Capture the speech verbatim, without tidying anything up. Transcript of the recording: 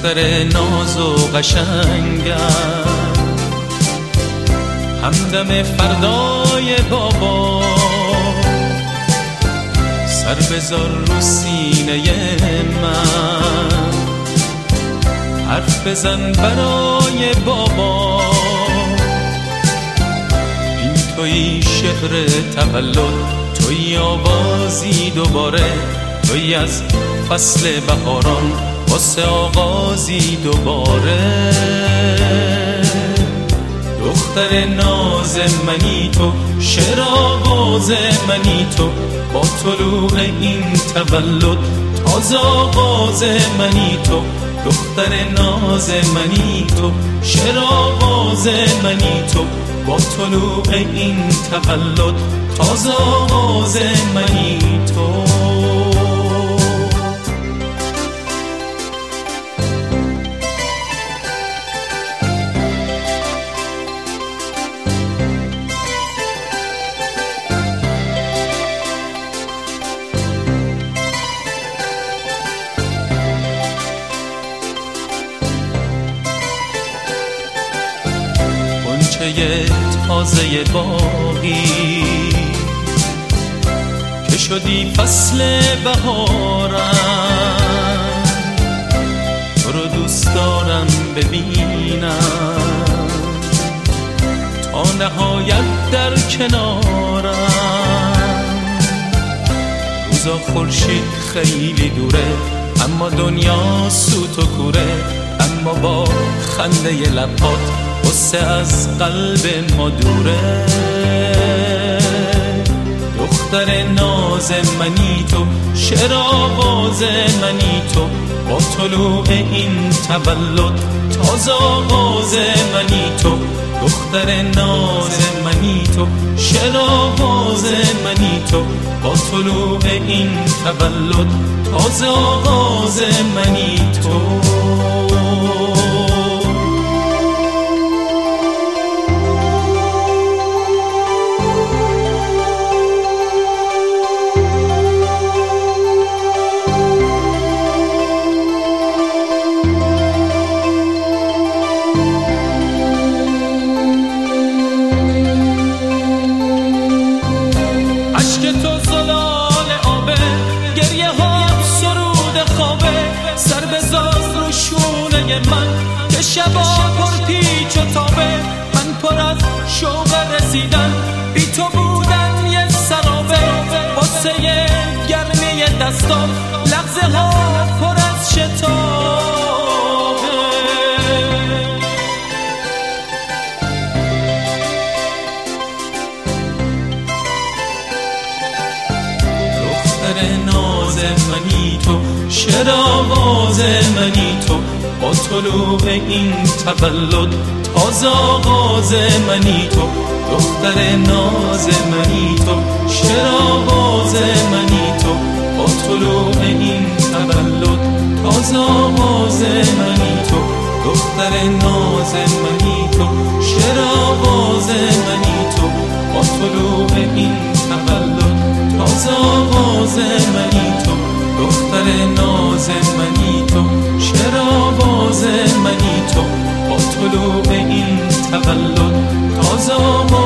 دختر ناز و قشنگم، همدم فردای بابا، سر بذار رو سینه من، حرف بزن برای بابا. این توی شعر تولد، توی آوازی دوباره، توی از فصل بهاران واسه آغازی دوباره. دختر ناز منی تو، شعر آواز منی تو، با طلوع این تولد تازه آغاز منی تو. دختر ناز منی تو، شعر آواز منی تو، با طلوع این تولد تازه آغاز منی تو. غنچه تازه باغی که شدی فصل بهارم، تو رو دوست دارم ببینم تا نهایت در کنارم. روزا خورشید خیلی دوره، اما دنیا سوت و کوره، اما با خنده لبات قصه از قلب ما دوره. دختر ناز منی تو، شعر آواز منی تو، با طلوع این تولد تازه آغاز منی تو. دختر ناز منی تو، شعر آواز منی تو، با طلوع این تولد تازه آغاز منی تو. من که شبا پر پیچ و تابه، من پر از شوق رسیدن، بی تو بودن یه سرابه. واسه گرمی دستام لحظه ها پر از شتابه. دختر ناز منی تو، شعر آواز منی تو، با طلوع این تولد تازه آغاز منی تو. دختر ناز منی تو، شعر آواز منی تو، با طلوع این تولد تازه آغاز منی تو. دختر ناز منی تو، شعر آواز منی تو، با طلوع این تولد تازه آغاز منی تو. دختر ناز منی تو، شعر آواز منی تو، با طلوع این تولد تازه